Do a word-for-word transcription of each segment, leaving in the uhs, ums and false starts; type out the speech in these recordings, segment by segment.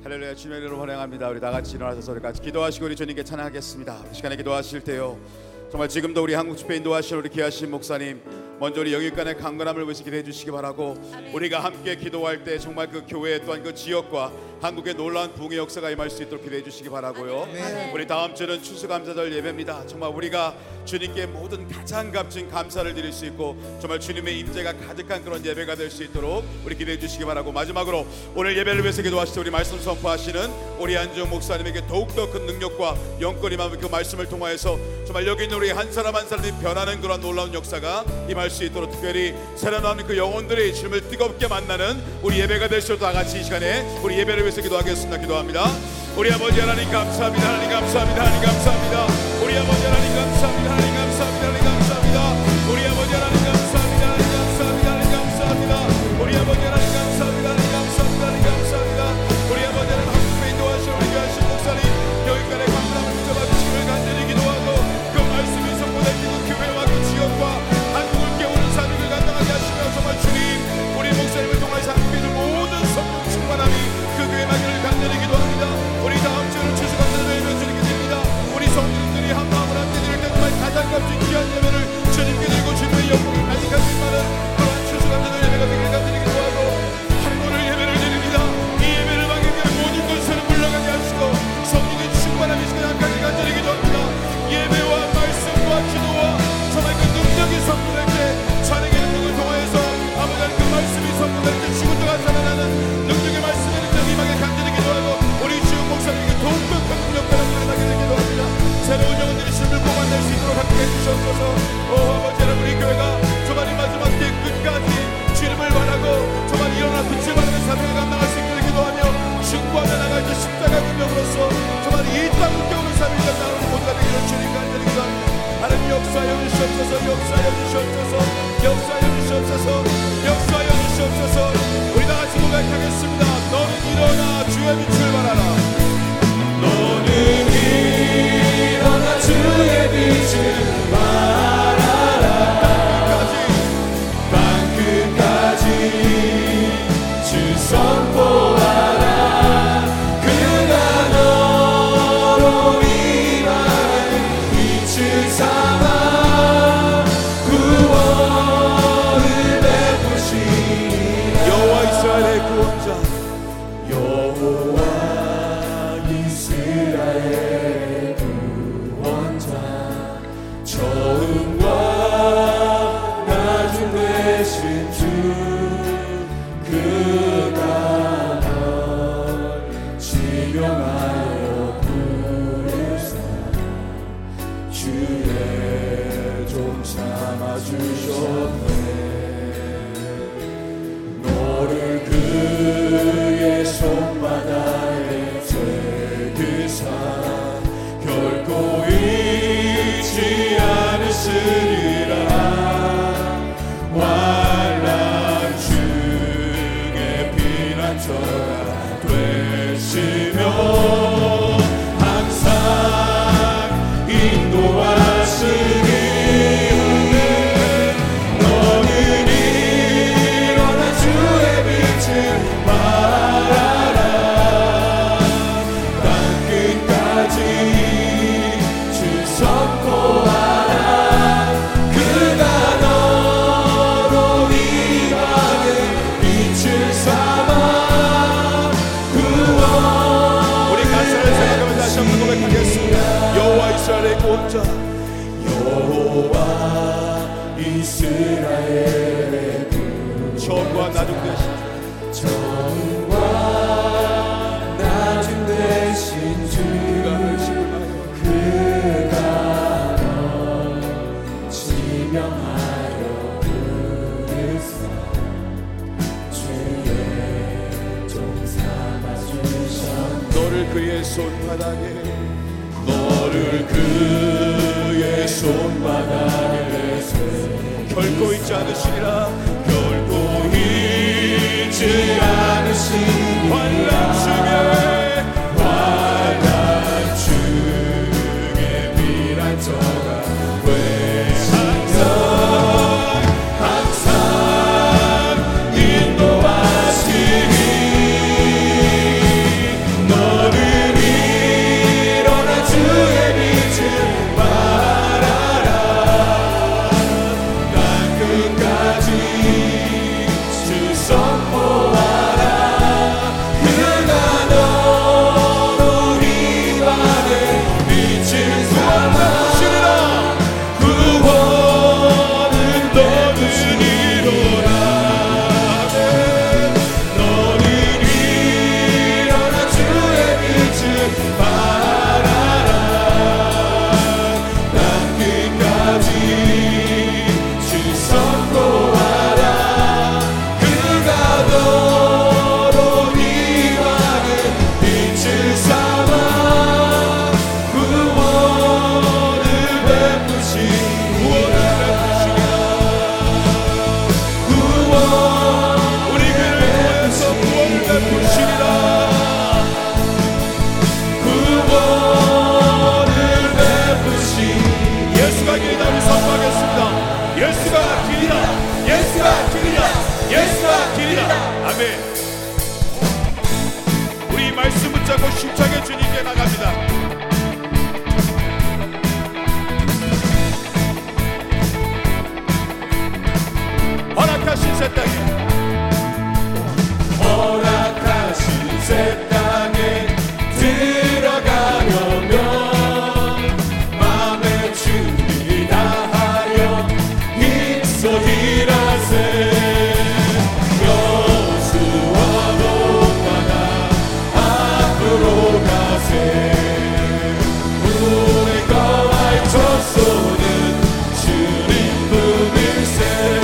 할렐루야. 주님의 이름으로 환영합니다. 우리 다같이 일어나셔서 우리 같이 기도하시고 우리 주님께 찬양하겠습니다. 이 시간에 기도하실 때요, 정말 지금도 우리 한국 집회 인도하시는 우리 귀하신 목사님, 먼저 우리 영육간의 강건함을 위해서 기도해 주시기 바라고, 아멘. 우리가 함께 기도할 때 정말 그 교회 또한 그 지역과 한국의 놀라운 부흥의 역사가 임할 수 있도록 기도해 주시기 바라고요. 아멘. 우리 다음 주는 추수감사절 예배입니다. 정말 우리가 주님께 모든 가장 값진 감사를 드릴 수 있고 정말 주님의 임재가 가득한 그런 예배가 될 수 있도록 우리 기도해 주시기 바라고, 마지막으로 오늘 예배를 위해서 기도하실 때 우리 말씀 선포하시는 우리 안지용 목사님에게 더욱더 큰 능력과 영권이 임하는 그 말씀을 통하여서 정말 여기 있는 우리 한 사람 한 사람이 변하는 그런 놀라운 역사가 임할 수 있도록, 특별히 새로나오는 그 영혼들이 주님을 뜨겁게 만나는 우리 예배가 될 수 있도록 다 같이 이 시간에 우리 예배를 위해서 기도하겠습니다. 기도합니다. 우리 아버지 하나님 감사합니다. 하나님 감사합니다. 하나님 감사합니다. 우리 아버지 하나님 감사합니다. 하나님 감사합니다. 하나님 감사합니다. 우리 아버지 하나님 감사합니다. 하나님 감사합니다. 하나님 감사합니다. 우리 아버지 하나님 감사합니다. 하나님 감사합니다. 하나님 감사합니다. 우리 아버지 하나님 한국에 인도하시는 우리 귀하신 목사님, 여기까지 강건함을 붙잡아 주시기를 간절히 기도하고, 그 말씀이 선포되는 그 교회와 그 지역과 한국을 깨우는 사명을 감당하게 하시며 정말 주님, 우리 목사님을 통하여 한국에 있는 모든 성령 충만함이 그 교회 마기를 간절히 기도합니다. 우리 다음 주에는 추수감사를 드리게 됩니다. 우리 성도들이 한 마음을 함께 드릴 때 정말 가장 값진 귀한 예배를 주님께 드리고 주님의 영광을 가득한 일만은 그러한 추수감사절 예배가 되기를 간절히 기도하고, 하루를 예배를 드립니다. 이 예배를 막으면 모든 것을 물러가게 하시고 성령의 충만함이 시간 함께 간절히 기도합니다. 예배와 말씀과 기도와 정말 그 능력이 선포될 때, 찬양의 능력을 통하여서 아버지 하나님 그 말씀이 선포될 때 죽은 자가 살아나는 능력의 말씀의 능력이 임하게 간절히 기도하고, 우리 주영 목사님에게 더욱더 큰 능력과 영광을 받기를 기도합니다. 새로운 영혼들이 주님을 꼭 만날 수 있도록 함께 해주셔서, 오 아버지 하나님, 우리 교회가 정말 이 마지막 때 끝까지 주님을 바라고 정말 일어나 빛을 발하는 사명을 감당할 수 있기를 기도하며, 증거하며 나갈 때 십자가 능력으로서 정말 이 땅을 깨우는 사명을 감당하는 모두가 되기를 주님 간절히 기도합니다. 하나님 역사하여 주시옵소서. 역사하여 주시옵소서. 역사하여 주시옵소서. 역사하여 주시옵소서. 우리 다같이 고백하겠습니다. 너는 일어나 주의 빛을 발하라. 너는 일어나 주의 빛을 발하라. 땅끝까지 주 선포하라. 그가 너로 임하는 빛을 삼아 구원을 베푸시리라. 여호와 이스라엘의 구원자, 여호와 이스라엘의 구원자, 처음과 나중 되신 주, 그가 널 지명하여 부르사 주의 종 삼아 주셨네. 너를 그의 손바닥에 새기사 결코 잊지 않으시리라. 환난 중에 피난처가 되시며 항상 인도하시니, 너는 일어나 주의 빛을 발하라. 땅끝까지 주 선포하라. 그가 너로 임하는 빛을 삼아 구원. 우리 가사를 생각하며 다시 한번 고백하겠습니다. 여호와 이스라엘의 구원자, 여호와 이스라엘의 구원자, 처음과 나중 되신 처음과 나중 되신 주, 그가 널 지명하여 부르사 주의 종 삼아 주셨네. 너를 그의 손바닥에, 너를 그의 손바닥에 결코 잊지 않으시리라. 결코 잊지 않으시리라. 환난 중에 환난 중에 피난처가 되시며 항상 인도하시니, 선포하라. 그가 너로 우리 맘에 빛을 삼아 구원은 너는 이루라. 너는 일어나 주의 빛을 발하라. 난 끝까지 주 선포하라. 그가 너로 네 맘에 빛을 삼아 구원을 베푸시리라. 구원 우리 그를 통해서 구원을 베푸시리라. 구원을 베푸시리라. 예수가 길이다. 우리 선포하겠습니다. 예수가 길이다. 예수가 길이다. 예수가 길이다. 아멘. 우리 말씀 붙잡고 힘차게 주님께 나갑니다. 허락하신 새 땅에 허락하신 새 땅에 들어가려면 맘에 준비 다하여 힘써 일하세. 여수와 목마다 앞으로 가세. 우리 거할 젖소는 주님 품일세.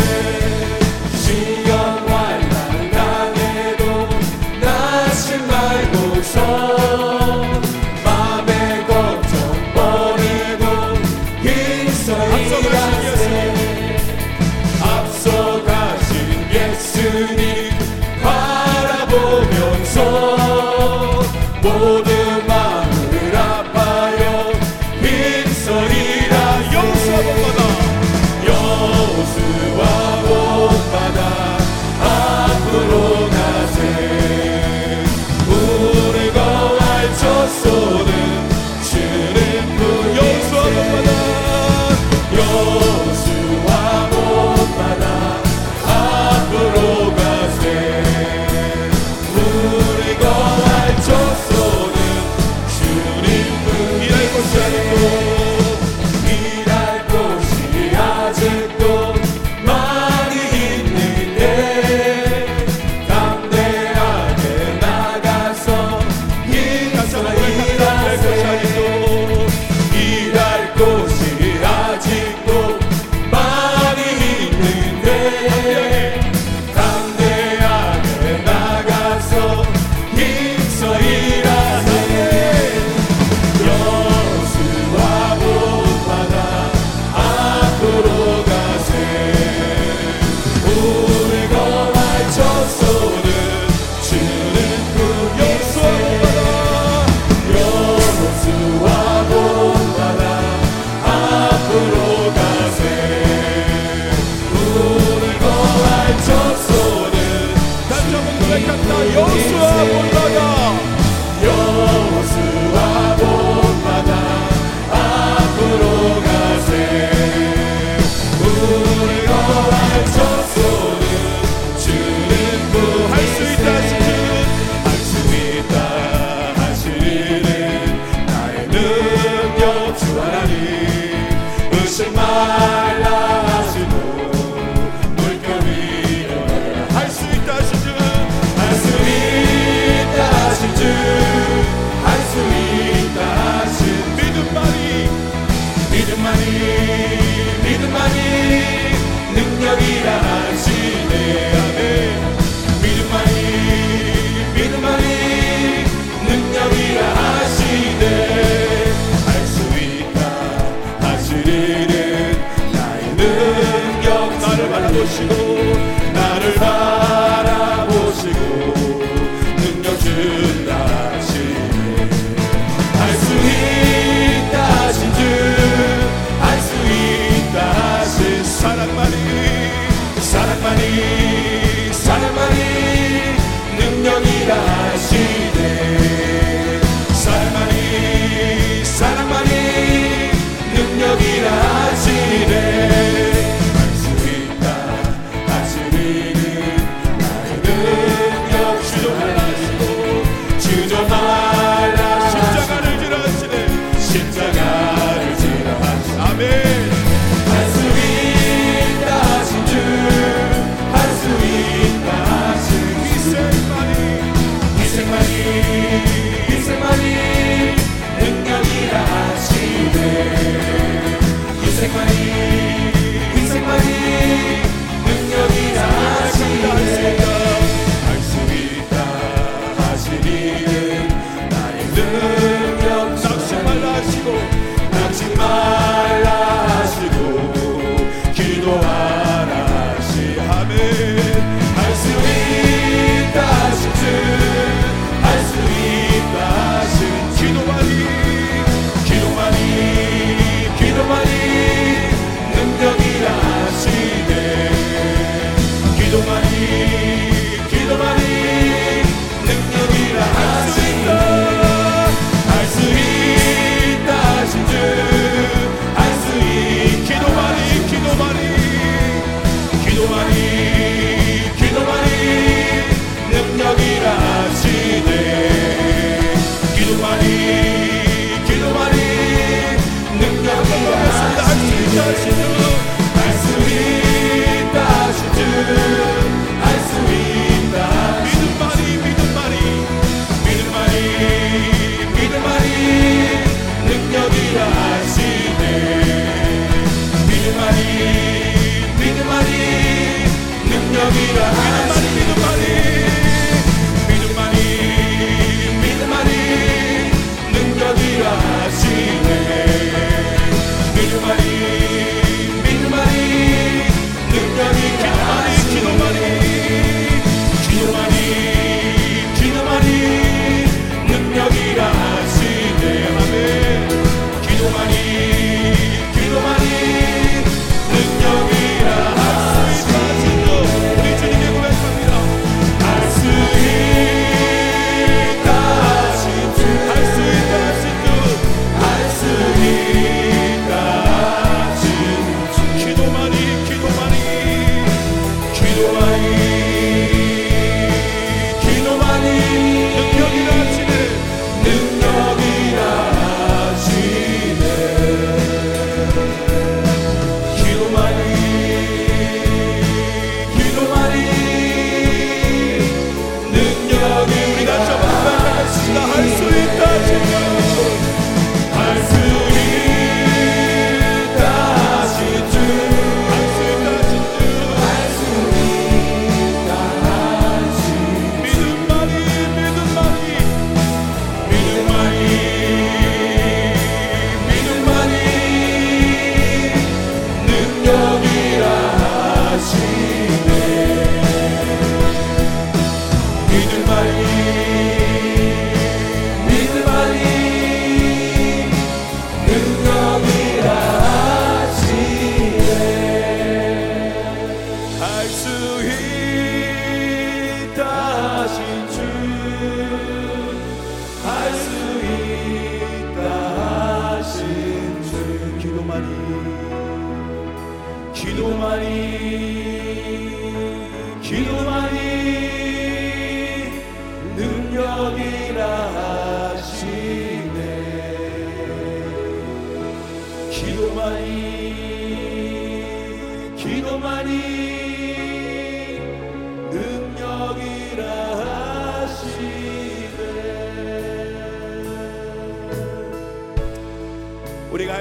시험 환난 당해도 나심 말고서 맘의 걱정 버리고 힘써 일하세. 앞서가신 예수님 바라보면서 모든 마음을 아파요 힘써 일하. 여수와 목마다 여수와 목마다 앞으로 가세. 우리 거할 젖소는 주는 분. 여수와 목마다 여수와 목마다 앞으로 가세. 우리 거할 젖소는 주님 분. 일할 곳이 아직도 일할 곳이 아직도 많이 있는데 담대하게 나가서 힘써 일하세. 일할 곳이 아직도 많이 있는데 담대하게 나가서 힘써 일하세. 여수와 목마다 앞으로 가세. 우리 거할 젖소는 주는 분. 여수와 목마다 앞으로 가세. 우리 거할 젖소는 다시 한번 고백합니다. 여수와 목마다 여수와 목마다 앞으로 가세. 우리 거할 젖소는 주는 분. 할 수 있다 하시는 할 수 있다 하시는 나의 능력 주 하나님. 의심 말라 하시고 물결이 일어나라. 할 수 있다 하시는 할 수 있다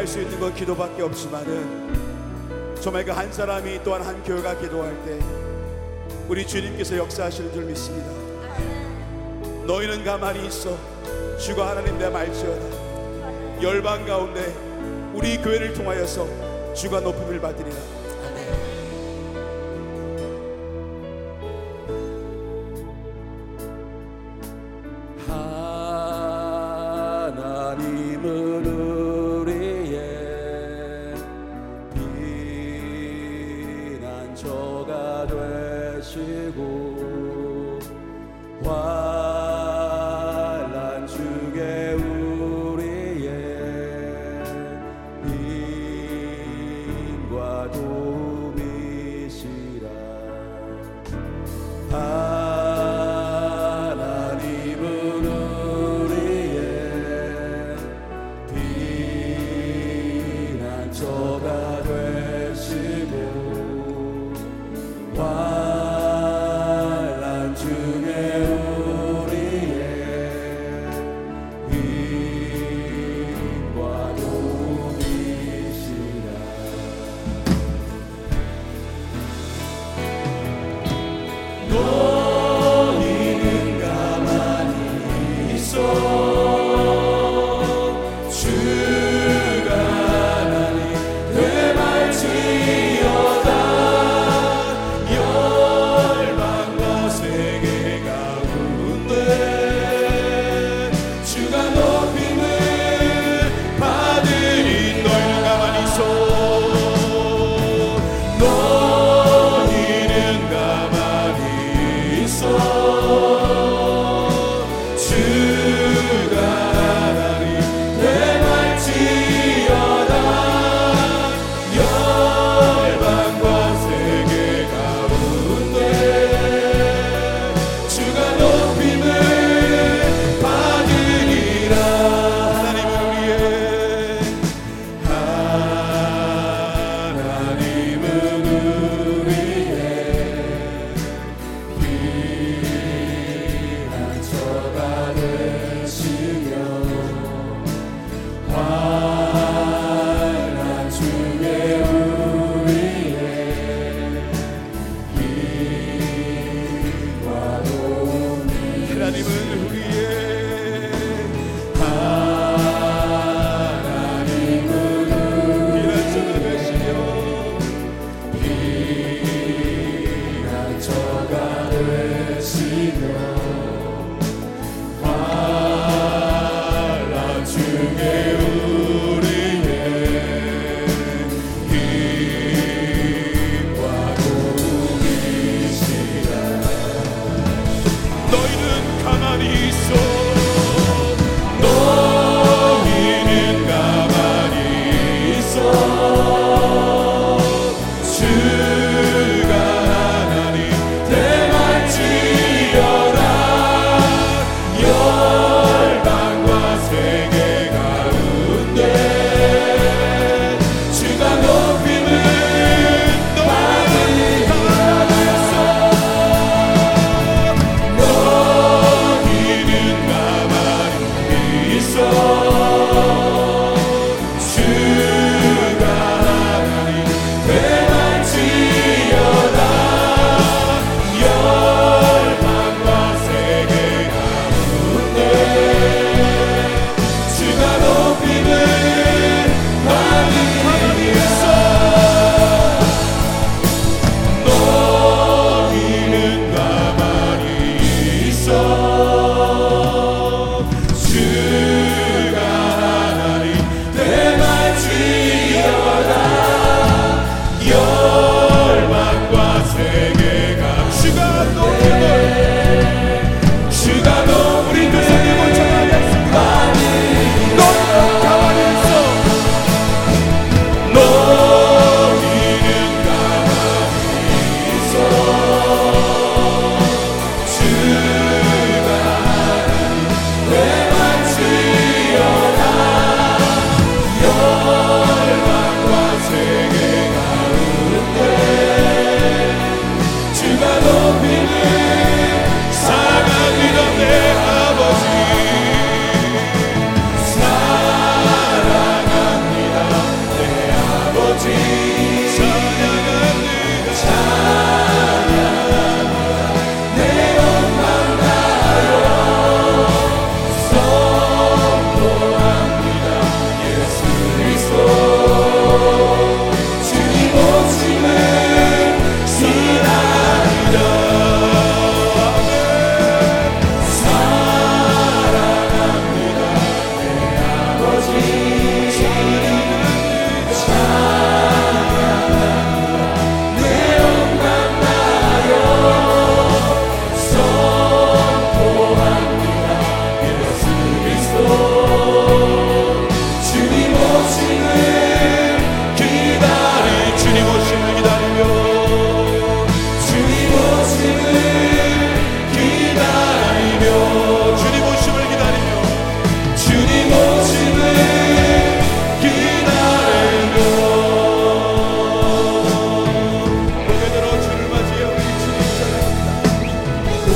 할 수 있는 건 기도밖에 없지만은 정말 그 한 사람이 또한 한 교회가 기도할 때 우리 주님께서 역사하시는 줄 믿습니다. 너희는 가만히 있어 주가 하나님 내 말지어다. 열방 가운데 우리 교회를 통하여서 주가 높임을 받으리라. 하나님은 우리의 피난처가 되시고 환난 중에 우리의 힘과 도움이시라. 하나님은 우리의 피난처가 되시고 환난 중에 우리의 힘과 도움이시라. 너희는 가만히 있어 주가 하나님 되말지어다. 열방과 세계 가운데 주가 높임을 받으리. 너희는 가만히 있어 너희는 가만히 있어 주가 하나님 되말지어다. 열방과 세계 가운데 주가 높임을 받으리라. 하나님은 우리의 하나님은 우리의 피난처가 되시며 환난 중에 우리의 힘과 도움이. 하나님은 우리의 하나님은 피난처가 되시며 피난처가 되시며 환난 중에 우리의 힘과 도움이시라. 너희는 가만히 있어 너희는 가만히 있어 주가 하나님 되말지어다. 열방과 세계 가운데 주가 높임을 받으리라. 너희는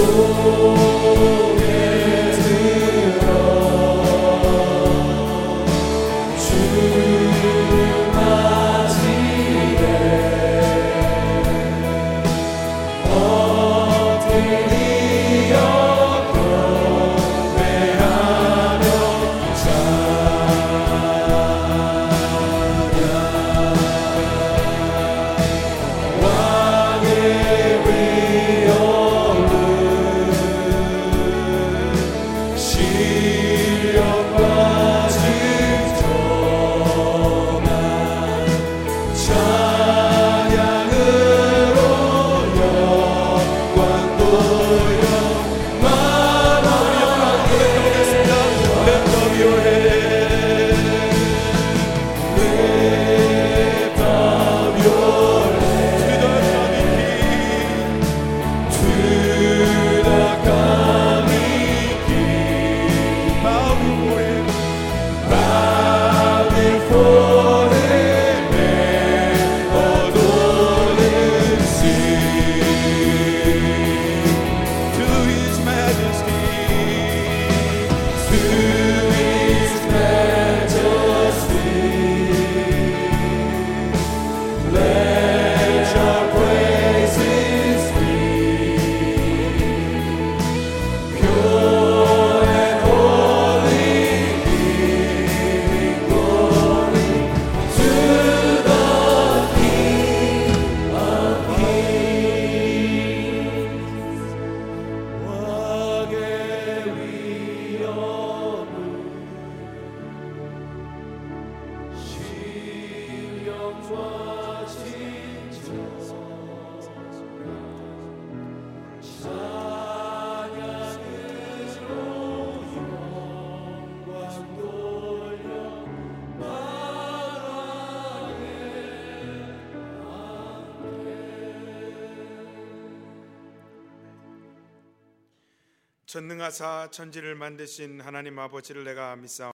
전능하사 천지를 만드신 하나님 아버지를 내가 믿사옵나니